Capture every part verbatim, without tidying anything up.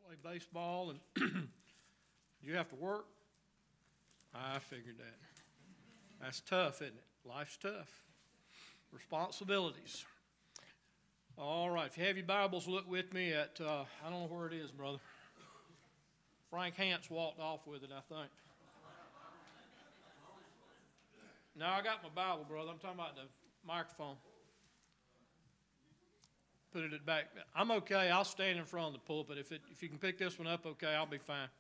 play baseball, and you have to work. I figured that. That's tough, isn't it? Life's tough. Responsibilities. All right, if you have your Bibles, look with me at, uh, I don't know where it is, brother. Frank Hance walked off with it, I think. No, I got my Bible, brother. I'm talking about the microphone. Put it at back. I'm okay. I'll stand in front of the pulpit. If it, if you can pick this one up, okay, I'll be fine.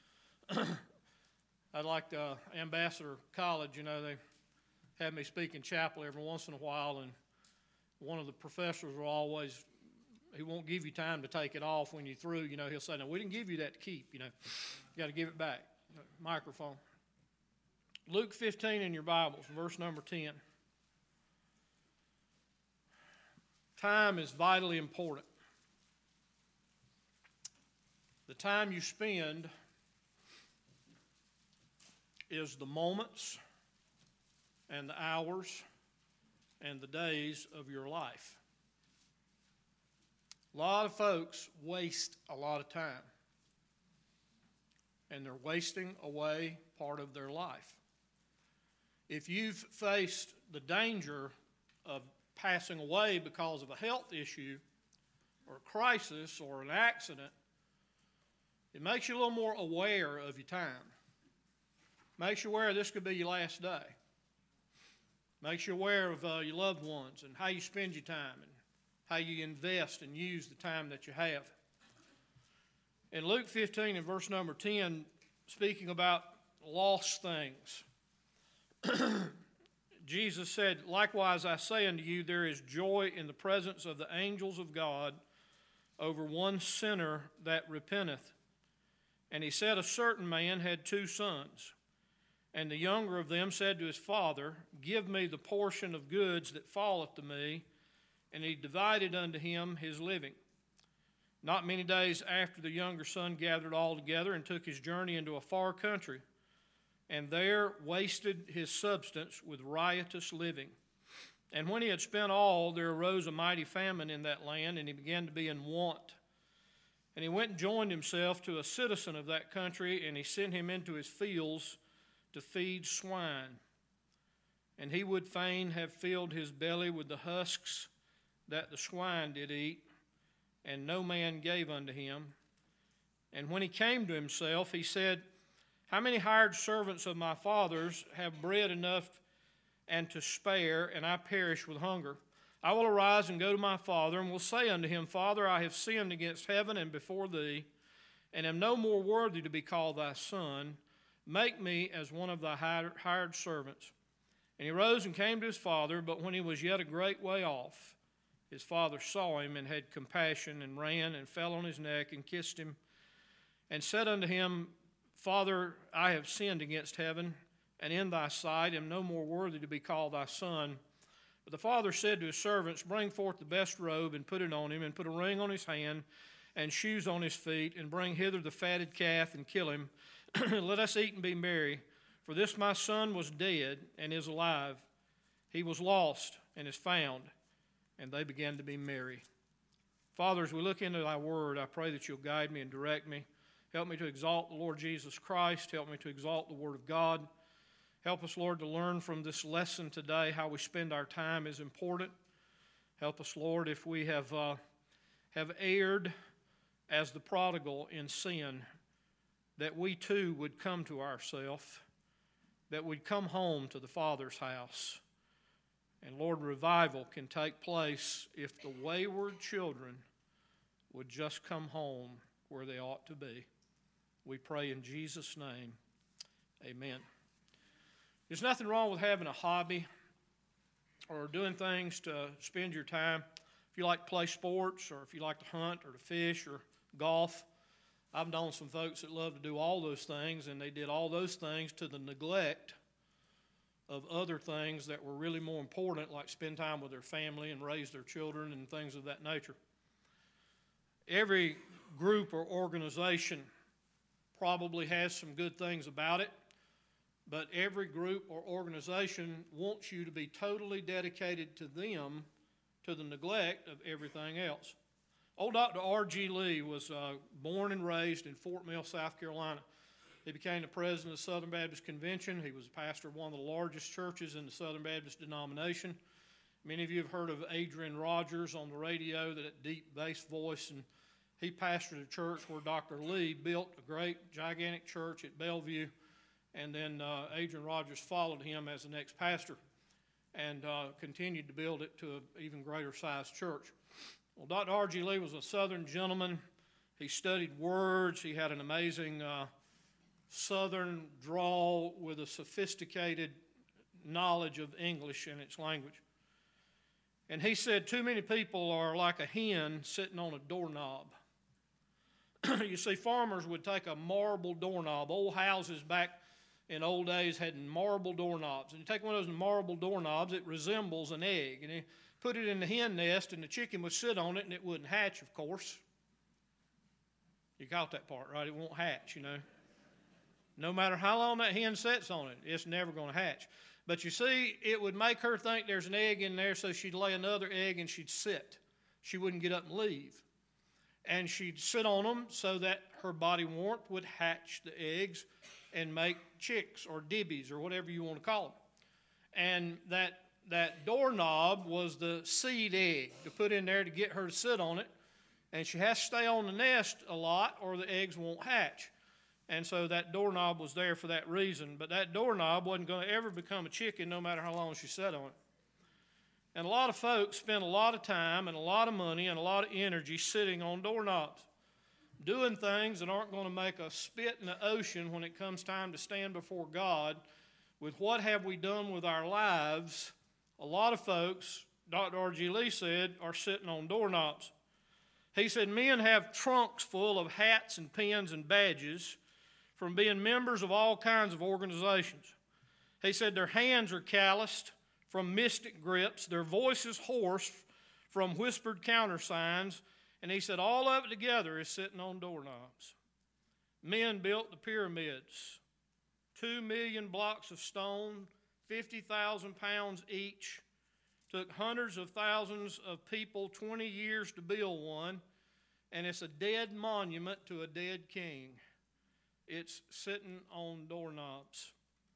I'd like uh, Ambassador College, you know, they have me speak in chapel every once in a while, and one of the professors will always, he won't give you time to take it off when you're through. You know, he'll say, no, we didn't give you that to keep, you know. You got to give it back. Microphone. Luke fifteen in your Bibles, verse number ten. Time is vitally important. The time you spend is the moments and the hours and the days of your life. A lot of folks waste a lot of time, and they're wasting away part of their life. If you've faced the danger of passing away because of a health issue or a crisis or an accident, it makes you a little more aware of your time. Makes you aware this could be your last day. Makes you aware of uh, your loved ones and how you spend your time and how you invest and use the time that you have. In Luke fifteen and verse number ten, speaking about lost things, Jesus said, likewise I say unto you, there is joy in the presence of the angels of God over one sinner that repenteth. And he said, a certain man had two sons. And the younger of them said to his father, give me the portion of goods that falleth to me. And he divided unto him his living. Not many days after, the younger son gathered all together and took his journey into a far country, and there wasted his substance with riotous living. And when he had spent all, there arose a mighty famine in that land, and he began to be in want. And he went and joined himself to a citizen of that country, and he sent him into his fields to feed swine. And he would fain have filled his belly with the husks that the swine did eat, and no man gave unto him. And when he came to himself, he said, how many hired servants of my father's have bread enough and to spare, and I perish with hunger? I will arise and go to my father, and will say unto him, Father, I have sinned against heaven and before thee, and am no more worthy to be called thy son. Make me as one of thy hired servants. And he rose and came to his father, but when he was yet a great way off, his father saw him and had compassion, and ran and fell on his neck and kissed him, and said unto him, Father, I have sinned against heaven, and in thy sight am no more worthy to be called thy son. But the father said to his servants, bring forth the best robe, and put it on him, and put a ring on his hand, and shoes on his feet, and bring hither the fatted calf, and kill him. Let us eat and be merry. For this my son was dead, and is alive. He was lost, and is found. And they began to be merry. Father, as we look into thy word, I pray that you'll guide me and direct me. Help me to exalt the Lord Jesus Christ. Help me to exalt the Word of God. Help us, Lord, to learn from this lesson today how we spend our time is important. Help us, Lord, if we have, uh, have erred as the prodigal in sin, that we too would come to ourselves, that we'd come home to the Father's house. And, Lord, revival can take place if the wayward children would just come home where they ought to be. We pray in Jesus' name, amen. There's nothing wrong with having a hobby or doing things to spend your time. If you like to play sports, or if you like to hunt or to fish or golf, I've known some folks that love to do all those things, and they did all those things to the neglect of other things that were really more important, like spend time with their family and raise their children and things of that nature. Every group or organization probably has some good things about it, but every group or organization wants you to be totally dedicated to them to the neglect of everything else. Old Doctor R G Lee was uh, born and raised in Fort Mill, South Carolina. He became the president of the Southern Baptist Convention. He was a pastor of one of the largest churches in the Southern Baptist denomination. Many of you have heard of Adrian Rogers on the radio, that deep bass voice, and he pastored a church where Doctor Lee built a great, gigantic church at Bellevue, and then uh, Adrian Rogers followed him as the next pastor and uh, continued to build it to an even greater sized church. Well, Doctor R G Lee was a Southern gentleman. He studied words. He had an amazing uh, Southern drawl with a sophisticated knowledge of English and its language. And he said, too many people are like a hen sitting on a doorknob. You see, farmers would take a marble doorknob. Old houses back in old days had marble doorknobs. And you take one of those marble doorknobs, it resembles an egg. And you put it in the hen nest, and the chicken would sit on it, and it wouldn't hatch, of course. You caught that part, right? It won't hatch, you know. No matter how long that hen sits on it, it's never going to hatch. But you see, it would make her think there's an egg in there, so she'd lay another egg and she'd sit. She wouldn't get up and leave. And she'd sit on them so that her body warmth would hatch the eggs and make chicks or dibbies or whatever you want to call them. And that, that doorknob was the seed egg to put in there to get her to sit on it. And she has to stay on the nest a lot or the eggs won't hatch. And so that doorknob was there for that reason. But that doorknob wasn't going to ever become a chicken no matter how long she sat on it. And a lot of folks spend a lot of time and a lot of money and a lot of energy sitting on doorknobs, doing things that aren't going to make us spit in the ocean when it comes time to stand before God with what have we done with our lives. A lot of folks, Doctor R G Lee said, are sitting on doorknobs. He said men have trunks full of hats and pins and badges from being members of all kinds of organizations. He said their hands are calloused from mystic grips, their voices hoarse from whispered countersigns, and he said all of it together is sitting on doorknobs. Men built the pyramids, two million blocks of stone, fifty thousand pounds each, took hundreds of thousands of people twenty years to build one, and it's a dead monument to a dead king. It's sitting on doorknobs.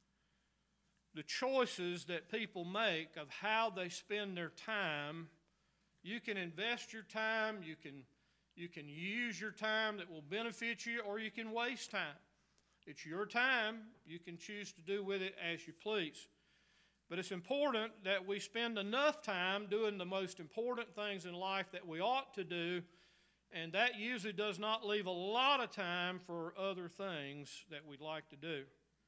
The choices that people make of how they spend their time, you can invest your time, you can, you can use your time that will benefit you, or you can waste time. It's your time. You can choose to do with it as you please. But it's important that we spend enough time doing the most important things in life that we ought to do, and that usually does not leave a lot of time for other things that we'd like to do.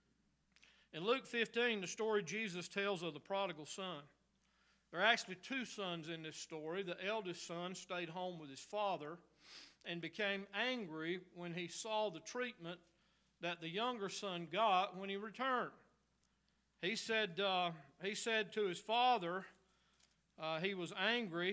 In Luke fifteen, the story Jesus tells of the prodigal son. There are actually two sons in this story. The eldest son stayed home with his father and became angry when he saw the treatment that the younger son got when he returned. He said, uh, he said to his father, uh, he was angry.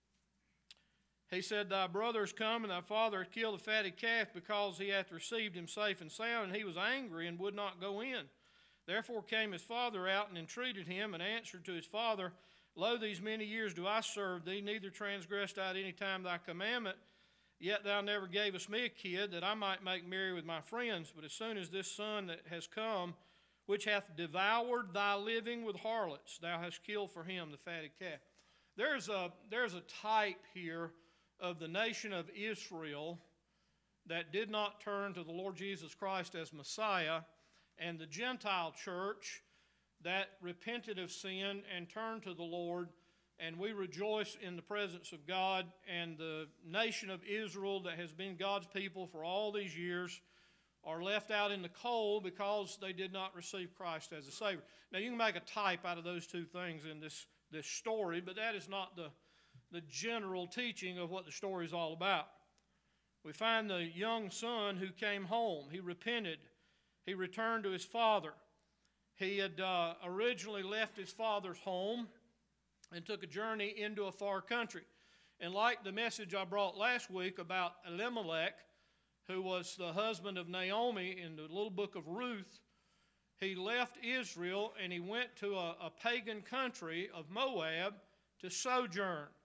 He said, thy brother is come, and thy father hath killed the fatted calf, because he hath received him safe and sound. And he was angry and would not go in. Therefore came his father out and entreated him, and answered to his father, Lo, these many years do I serve thee, neither transgressed I at any time thy commandment. Yet thou never gavest me a kid, that I might make merry with my friends. But as soon as this son that has come, which hath devoured thy living with harlots, thou hast killed for him the fatted calf. There's a, there's a type here of the nation of Israel that did not turn to the Lord Jesus Christ as Messiah, and the Gentile church that repented of sin and turned to the Lord, and we rejoice in the presence of God. And the nation of Israel that has been God's people for all these years are left out in the cold because they did not receive Christ as a Savior. Now, you can make a type out of those two things in this, this story, but that is not the, the general teaching of what the story is all about. We find the young son who came home. He repented. He returned to his father. He had uh, originally left his father's home and took a journey into a far country. And like the message I brought last week about Elimelech, who was the husband of Naomi in the little book of Ruth, he left Israel and he went to a, a pagan country of Moab to sojourn.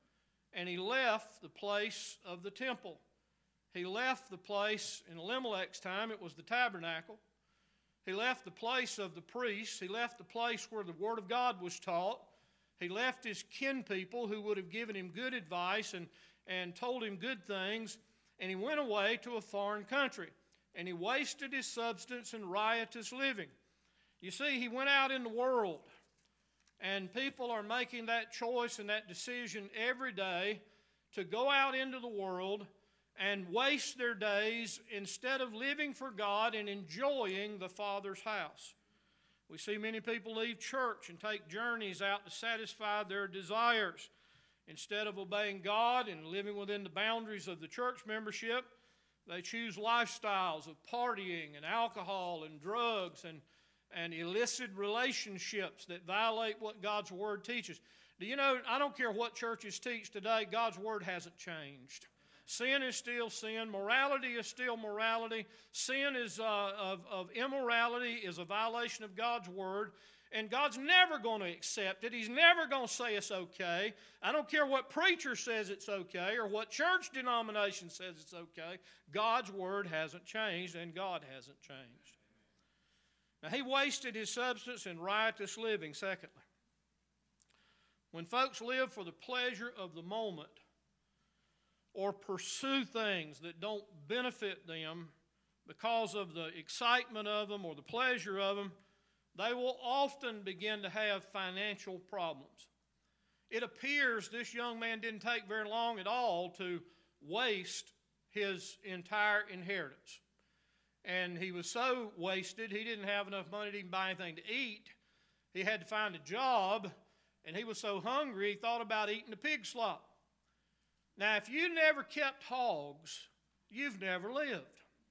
and he left the place of the temple. He left the place, in Elimelech's time, it was the tabernacle. He left the place of the priests. He left the place where the Word of God was taught. He left his kin people who would have given him good advice and, and told him good things, and he went away to a foreign country. And he wasted his substance in riotous living. You see, he went out in the world, and people are making that choice and that decision every day to go out into the world and waste their days instead of living for God and enjoying the Father's house. We see many people leave church and take journeys out to satisfy their desires. Instead of obeying God and living within the boundaries of the church membership, they choose lifestyles of partying and alcohol and drugs and, and illicit relationships that violate what God's Word teaches. Do you know, I don't care what churches teach today, God's Word hasn't changed. Sin is still sin. Morality is still morality. Sin is uh, of, of immorality is a violation of God's Word. And God's never going to accept it. He's never going to say it's okay. I don't care what preacher says it's okay or what church denomination says it's okay. God's Word hasn't changed, and God hasn't changed. Now, he wasted his substance in riotous living, secondly. When folks live for the pleasure of the moment or pursue things that don't benefit them because of the excitement of them or the pleasure of them, they will often begin to have financial problems. It appears this young man didn't take very long at all to waste his entire inheritance. And he was so wasted, he didn't have enough money to even buy anything to eat. He had to find a job, and he was so hungry, he thought about eating the pig slop. Now, if you never kept hogs, you've never lived.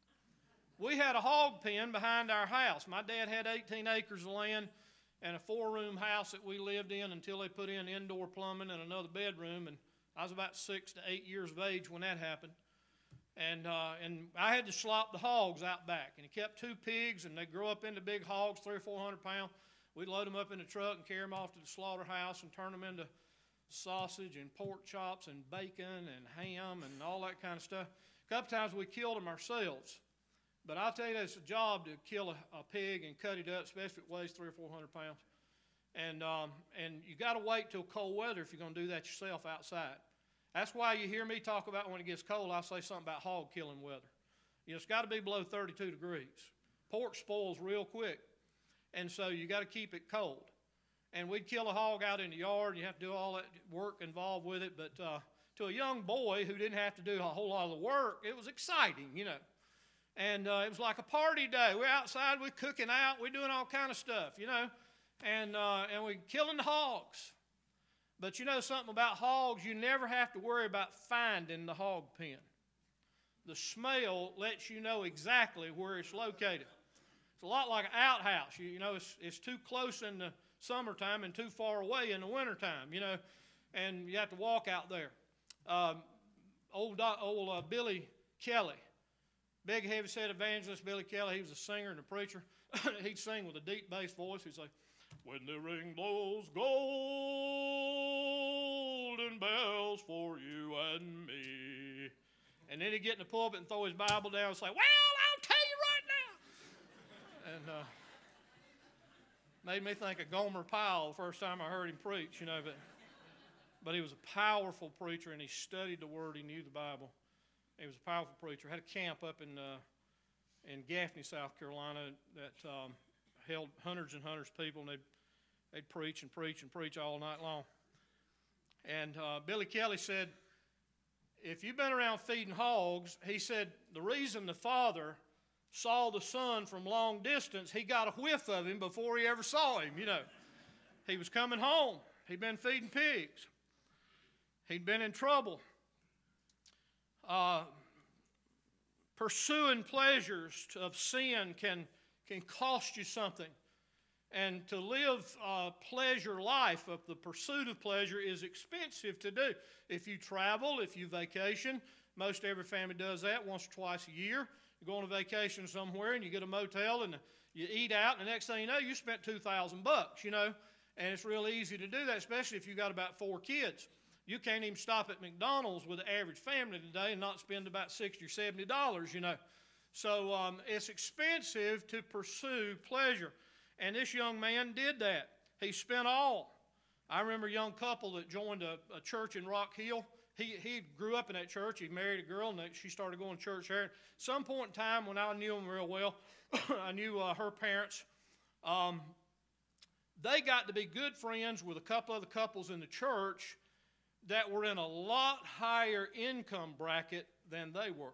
We had a hog pen behind our house. My dad had eighteen acres of land and a four-room house that we lived in until they put in indoor plumbing and another bedroom. And I was about six to eight years of age when that happened. And uh, and I had to slop the hogs out back. And he kept two pigs, and they grew up into big hogs, three or four hundred pounds. We'd load them up in the truck and carry them off to the slaughterhouse and turn them into sausage and pork chops and bacon and ham and all that kind of stuff. A couple times we killed them ourselves. But I'll tell you, it's a job to kill a, a pig and cut it up, especially if it weighs three or four hundred pounds. And um, and you got to wait till cold weather if you're going to do that yourself outside. That's why you hear me talk about when it gets cold, I'll say something about hog killing weather. You know, it's got to be below thirty-two degrees. Pork spoils real quick, and so you got to keep it cold. And we'd kill a hog out in the yard, and you have to do all that work involved with it. But uh, to a young boy who didn't have to do a whole lot of the work, it was exciting, you know. And uh, it was like a party day. We're outside, we're cooking out, we're doing all kind of stuff, you know. And, uh, and we're killing the hogs. But you know something about hogs, you never have to worry about finding the hog pen. The smell lets you know exactly where it's located. It's a lot like an outhouse. You, you know, it's, it's too close in the summertime and too far away in the wintertime, you know. And you have to walk out there. Um, old old uh, Billy Kelly. Big, heavy-set evangelist Billy Kelly, he was a singer and a preacher. He'd sing with a deep bass voice. He'd say, "When the ring blows golden bells for you and me." And then he'd get in the pulpit and throw his Bible down and say, "Well, I'll tell you right now." And uh, made me think of Gomer Pyle the first time I heard him preach, you know. But, but he was a powerful preacher, and he studied the Word. He knew the Bible. He was a powerful preacher. Had a camp up in uh, in Gaffney, South Carolina, that um, held hundreds and hundreds of people, and they'd, they'd preach and preach and preach all night long. And uh, Billy Kelly said, if you've been around feeding hogs, he said, the reason the father saw the son from long distance, he got a whiff of him before he ever saw him, you know. He was coming home. He'd been feeding pigs. He'd been in trouble. Uh, pursuing pleasures of sin can, can cost you something. And to live a pleasure life of the pursuit of pleasure is expensive to do. If you travel, if you vacation, most every family does that once or twice a year. You go on a vacation somewhere and you get a motel and you eat out, and the next thing you know, you spent two thousand bucks, you know. And it's real easy to do that, especially if you got about four kids. You can't even stop at McDonald's with the average family today and not spend about sixty or seventy dollars, you know. So um, it's expensive to pursue pleasure. And this young man did that. He spent all. I remember a young couple that joined a, a church in Rock Hill. He, he grew up in that church. He married a girl, and she started going to church there. At some point in time when I knew them real well, I knew uh, her parents. Um, they got to be good friends with a couple other couples in the church that were in a lot higher income bracket than they were.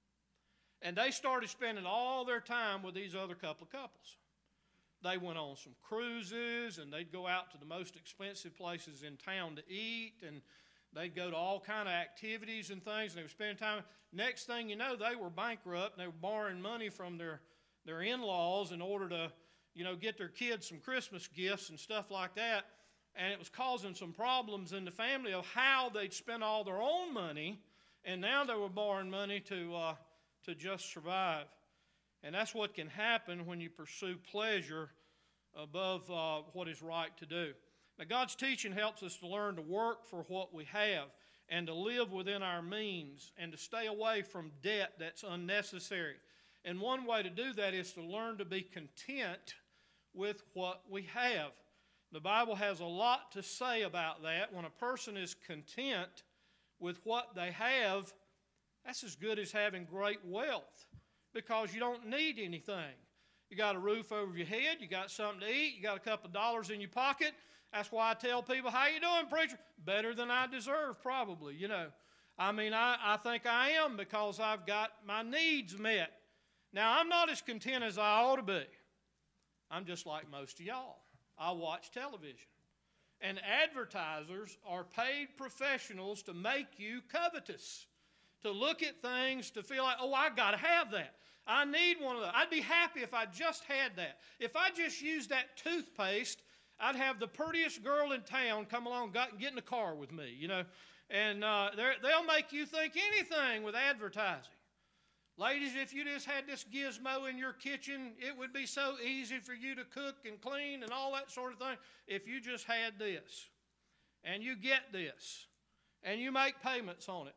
And they started spending all their time with these other couple of couples. They went on some cruises, and they'd go out to the most expensive places in town to eat, and they'd go to all kind of activities and things, and they were spending time. Next thing you know, they were bankrupt, and they were borrowing money from their, their in-laws in order to, you know, get their kids some Christmas gifts and stuff like that. And it was causing some problems in the family of how they'd spent all their own money, and now they were borrowing money to, uh, to just survive. And that's what can happen when you pursue pleasure above uh, what is right to do. Now, God's teaching helps us to learn to work for what we have and to live within our means and to stay away from debt that's unnecessary. And one way to do that is to learn to be content with what we have. The Bible has a lot to say about that. When a person is content with what they have, that's as good as having great wealth, because you don't need anything. You got a roof over your head, you got something to eat, you got a couple of dollars in your pocket. That's why I tell people, how you doing, preacher? Better than I deserve, probably, you know. I mean, I, I think I am, because I've got my needs met. Now, I'm not as content as I ought to be. I'm just like most of y'all. I watch television. And advertisers are paid professionals to make you covetous, to look at things, to feel like, oh, I got to have that. I need one of those. I'd be happy if I just had that. If I just used that toothpaste, I'd have the prettiest girl in town come along and get in the car with me, you know. And uh, they'll make you think anything with advertising. Ladies, if you just had this gizmo in your kitchen, it would be so easy for you to cook and clean and all that sort of thing if you just had this. And you get this. And you make payments on it.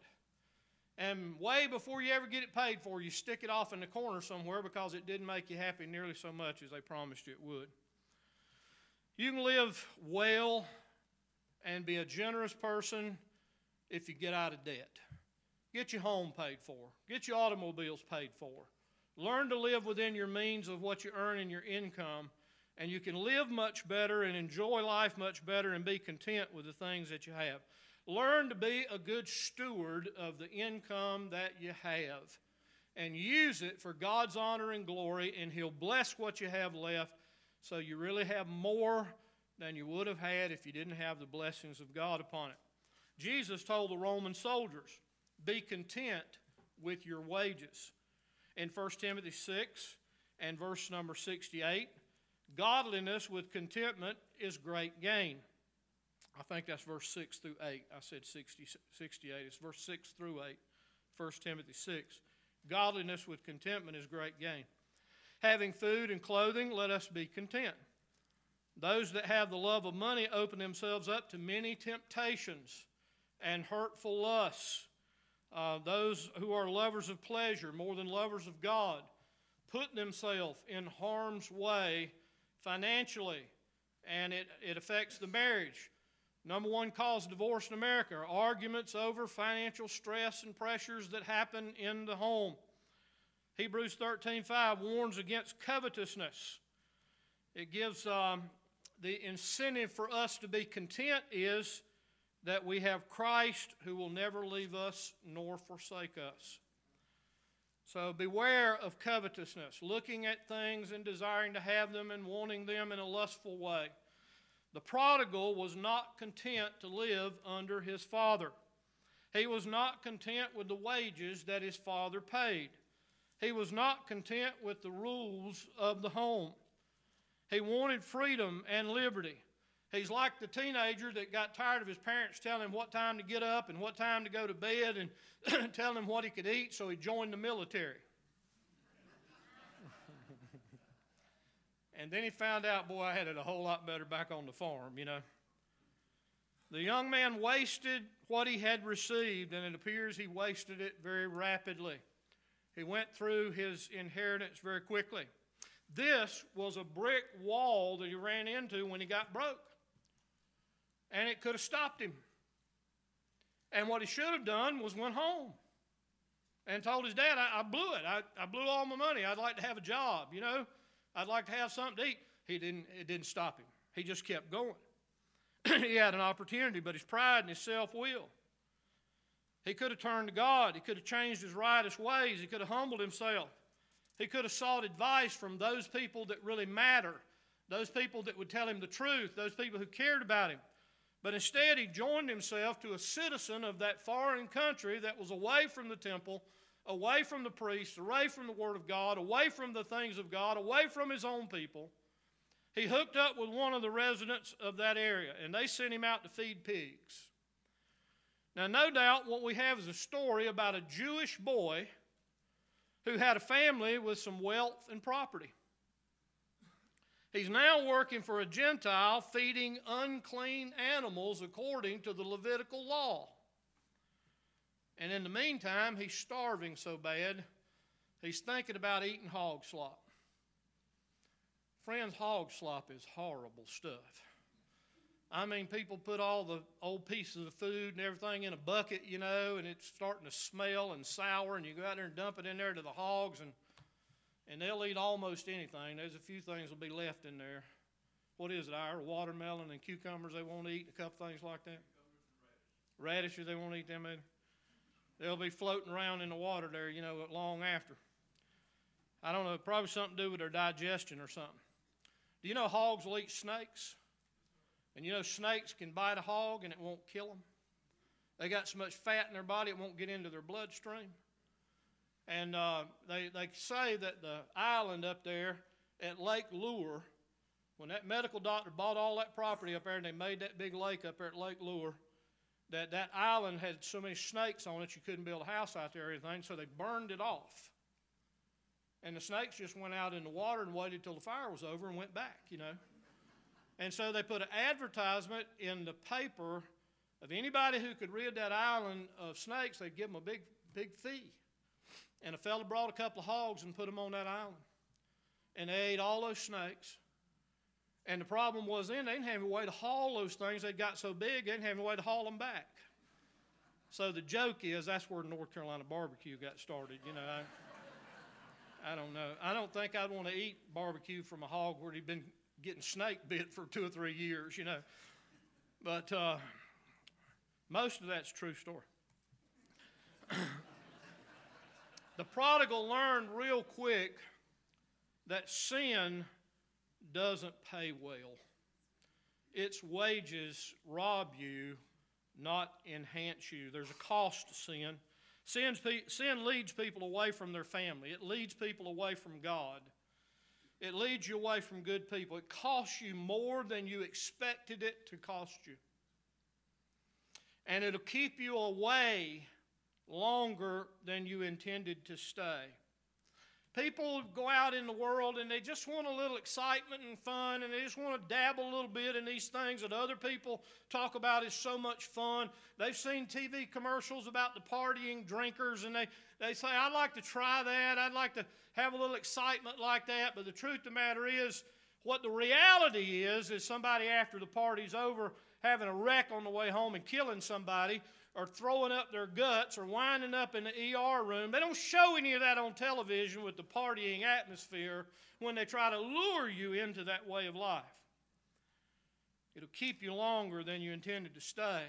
And way before you ever get it paid for, you stick it off in the corner somewhere because it didn't make you happy nearly so much as they promised you it would. You can live well and be a generous person if you get out of debt. Get your home paid for. Get your automobiles paid for. Learn to live within your means of what you earn in your income, and you can live much better and enjoy life much better and be content with the things that you have. Learn to be a good steward of the income that you have and use it for God's honor and glory, and He'll bless what you have left so you really have more than you would have had if you didn't have the blessings of God upon it. Jesus told the Roman soldiers, be content with your wages. In First Timothy six and verse number sixty-eight, godliness with contentment is great gain. I think that's verse six through eight. I said sixty, sixty-eight. It's verse six through eight, First Timothy six. Godliness with contentment is great gain. Having food and clothing, let us be content. Those that have the love of money open themselves up to many temptations and hurtful lusts. Uh, those who are lovers of pleasure more than lovers of God, put themselves in harm's way financially, and it, it affects the marriage. Number one cause of divorce in America are arguments over financial stress and pressures that happen in the home. Hebrews thirteen five warns against covetousness. It gives um, the incentive for us to be content is that we have Christ who will never leave us nor forsake us. So beware of covetousness, looking at things and desiring to have them and wanting them in a lustful way. The prodigal was not content to live under his father. He was not content with the wages that his father paid. He was not content with the rules of the home. He wanted freedom and liberty. He's like the teenager that got tired of his parents telling him what time to get up and what time to go to bed and telling him what he could eat, so he joined the military. And then he found out, boy, I had it a whole lot better back on the farm, you know. The young man wasted what he had received, and it appears he wasted it very rapidly. He went through his inheritance very quickly. This was a brick wall that he ran into when he got broke. And it could have stopped him. And what he should have done was went home and told his dad, I, I blew it. I, I blew all my money. I'd like to have a job, you know. I'd like to have something to eat. He didn't, it didn't stop him. He just kept going. He had an opportunity, but his pride and his self-will. He could have turned to God. He could have changed his riotous ways. He could have humbled himself. He could have sought advice from those people that really matter, those people that would tell him the truth, those people who cared about him. But instead, he joined himself to a citizen of that foreign country that was away from the temple, away from the priests, away from the Word of God, away from the things of God, away from his own people. He hooked up with one of the residents of that area, and they sent him out to feed pigs. Now, no doubt what we have is a story about a Jewish boy who had a family with some wealth and property. He's now working for a Gentile feeding unclean animals according to the Levitical law. And in the meantime, he's starving so bad, he's thinking about eating hog slop. Friends, hog slop is horrible stuff. I mean, people put all the old pieces of food and everything in a bucket, you know, and it's starting to smell and sour, and you go out there and dump it in there to the hogs, and and they'll eat almost anything. There's a few things will be left in there. What is it, our watermelon and cucumbers they won't eat, a couple things like that? Radishes, they won't eat them either. They'll be floating around in the water there, you know, long after. I don't know, probably something to do with their digestion or something. Do you know hogs will eat snakes? And you know snakes can bite a hog and it won't kill them. They got so much fat in their body it won't get into their bloodstream. And uh, they, they say that the island up there at Lake Lure, when that medical doctor bought all that property up there and they made that big lake up there at Lake Lure, that that island had so many snakes on it you couldn't build a house out there or anything, so they burned it off. And the snakes just went out in the water and waited till the fire was over and went back, you know. And so they put an advertisement in the paper of anybody who could rid that island of snakes, they'd give them a big, big fee. And a fellow brought a couple of hogs and put them on that island. And they ate all those snakes. And the problem was then they didn't have a way to haul those things. They got so big, they didn't have a way to haul them back. So the joke is that's where the North Carolina barbecue got started, you know. I, I don't know. I don't think I'd want to eat barbecue from a hog where he'd been getting snake bit for two or three years, you know. But uh, most of that's a true story. The prodigal learned real quick that sin doesn't pay well. Its wages rob you, not enhance you. There's a cost to sin. Sin's, sin leads people away from their family. It leads people away from God. It leads you away from good people. It costs you more than you expected it to cost you. And it'll keep you away longer than you intended to stay. People go out in the world and they just want a little excitement and fun, and they just want to dabble a little bit in these things that other people talk about as so much fun. They've seen T V commercials about the partying drinkers, and they, they say, I'd like to try that. I'd like to have a little excitement like that. But the truth of the matter is, what the reality is, is somebody after the party's over having a wreck on the way home and killing somebody, or throwing up their guts, or winding up in the E R room. They don't show any of that on television with the partying atmosphere when they try to lure you into that way of life. It'll keep you longer than you intended to stay.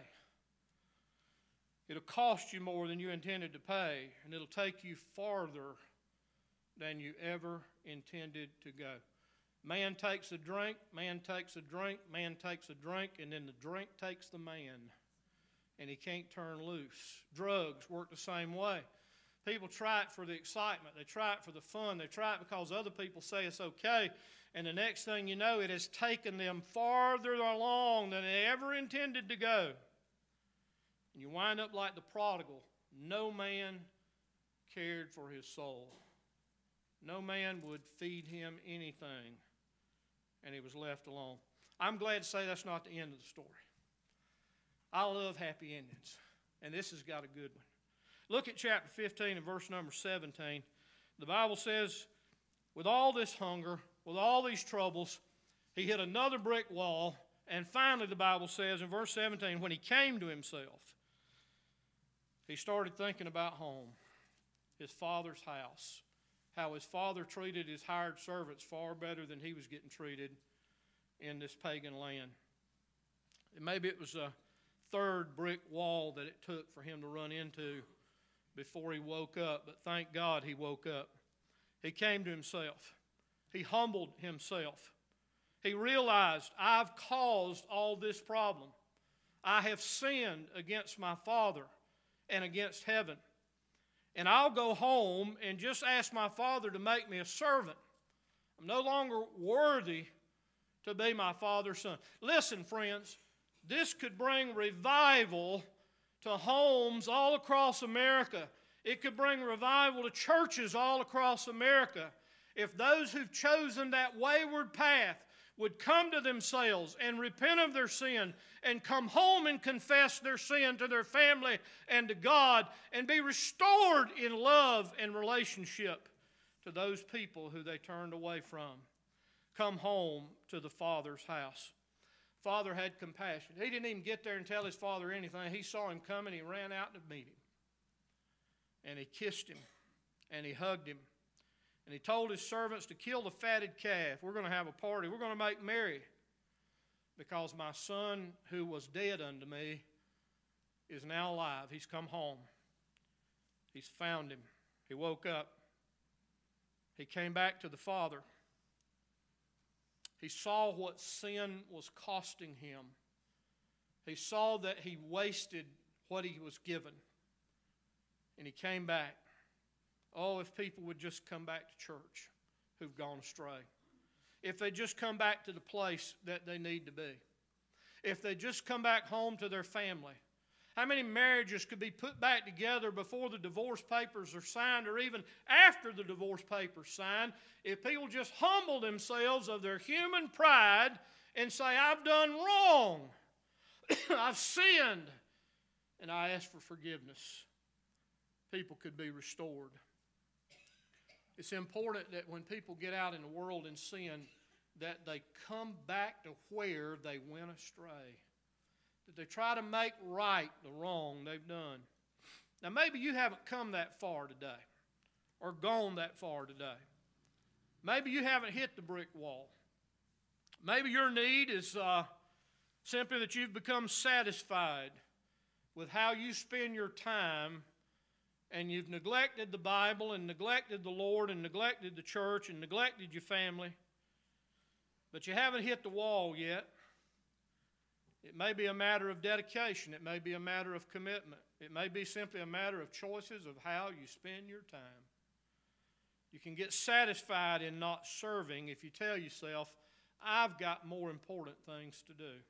It'll cost you more than you intended to pay, and it'll take you farther than you ever intended to go. Man takes a drink, man takes a drink, man takes a drink, and then the drink takes the man. And he can't turn loose. Drugs work the same way. People try it for the excitement. They try it for the fun. They try it because other people say it's okay. And the next thing you know, it has taken them farther along than they ever intended to go. And you wind up like the prodigal. No man cared for his soul. No man would feed him anything. And he was left alone. I'm glad to say that's not the end of the story. I love happy endings, and this has got a good one. Look at chapter fifteen and verse number seventeen. The Bible says, with all this hunger, with all these troubles, he hit another brick wall, and finally the Bible says in verse seventeen, when he came to himself, he started thinking about home, his father's house, how his father treated his hired servants far better than he was getting treated in this pagan land. And maybe it was a third brick wall that it took for him to run into before he woke up, but thank God he woke up. He came to himself. He humbled himself. He realized, I've caused all this problem. I have sinned against my Father and against heaven. And I'll go home and just ask my Father to make me a servant. I'm no longer worthy to be my Father's son. Listen, friends, this could bring revival to homes all across America. It could bring revival to churches all across America if those who've chosen that wayward path would come to themselves and repent of their sin and come home and confess their sin to their family and to God and be restored in love and relationship to those people who they turned away from. Come home to the Father's house. Father had compassion. He didn't even get there and tell his father anything. He saw him coming. He ran out to meet him. And he kissed him. And he hugged him. And he told his servants to kill the fatted calf. We're going to have a party. We're going to make merry. Because my son who was dead unto me is now alive. He's come home. He's found him. He woke up. He came back to the Father. He saw what sin was costing him. He saw that he wasted what he was given. And he came back. Oh, if people would just come back to church who've gone astray. If they just come back to the place that they need to be. If they just come back home to their family. How many marriages could be put back together before the divorce papers are signed, or even after the divorce papers signed, if people just humble themselves of their human pride and say, I've done wrong, I've sinned, and I ask for forgiveness, people could be restored. It's important that when people get out in the world and sin, that they come back to where they went astray. That they try to make right the wrong they've done. Now maybe you haven't come that far today or gone that far today. Maybe you haven't hit the brick wall. Maybe your need is uh, simply that you've become satisfied with how you spend your time, and you've neglected the Bible and neglected the Lord and neglected the church and neglected your family, but you haven't hit the wall yet. It may be a matter of dedication. It may be a matter of commitment. It may be simply a matter of choices of how you spend your time. You can get satisfied in not serving if you tell yourself, I've got more important things to do.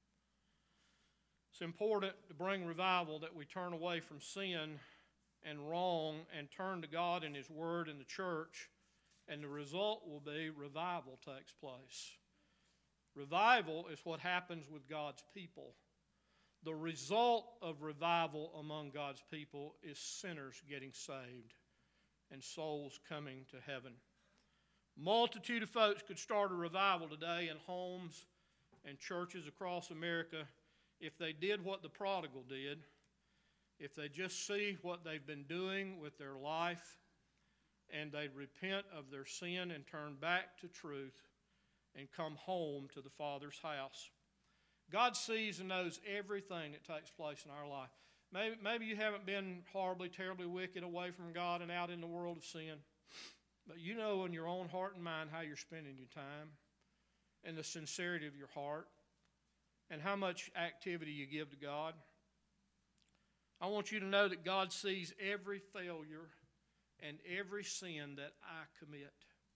It's important to bring revival that we turn away from sin and wrong and turn to God and His Word and the church, and the result will be revival takes place. Revival is what happens with God's people. The result of revival among God's people is sinners getting saved and souls coming to heaven. Multitude of folks could start a revival today in homes and churches across America if they did what the prodigal did, if they just see what they've been doing with their life and they'd repent of their sin and turn back to truth and come home to the Father's house. God sees and knows everything that takes place in our life. Maybe, maybe you haven't been horribly, terribly wicked away from God and out in the world of sin, but you know in your own heart and mind how you're spending your time and the sincerity of your heart and how much activity you give to God. I want you to know that God sees every failure and every sin that I commit.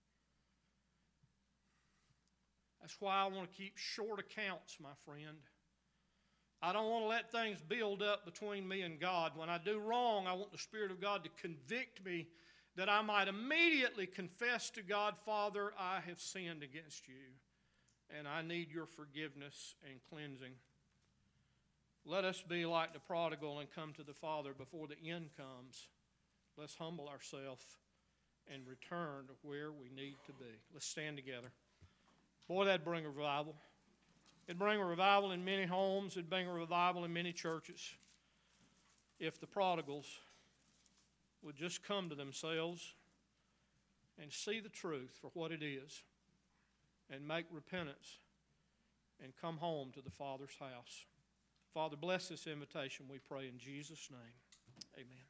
That's why I want to keep short accounts, my friend. I don't want to let things build up between me and God. When I do wrong, I want the Spirit of God to convict me that I might immediately confess to God, Father, I have sinned against you, and I need your forgiveness and cleansing. Let us be like the prodigal and come to the Father before the end comes. Let's humble ourselves and return to where we need to be. Let's stand together. Boy, that'd bring a revival. It'd bring a revival in many homes. It'd bring a revival in many churches if the prodigals would just come to themselves and see the truth for what it is and make repentance and come home to the Father's house. Father, bless this invitation, we pray in Jesus' name. Amen.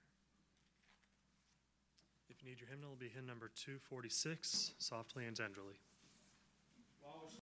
If you need your hymnal, it'll be hymn number two forty-six, Softly and Tenderly.